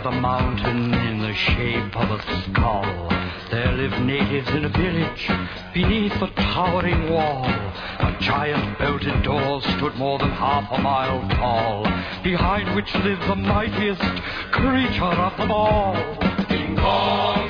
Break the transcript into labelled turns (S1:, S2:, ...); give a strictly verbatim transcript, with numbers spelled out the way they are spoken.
S1: with a mountain in the shape of a skull. There lived natives in a village beneath a towering wall. A giant belted door stood more than half a mile tall, behind which lived the mightiest creature of them all. King Kong!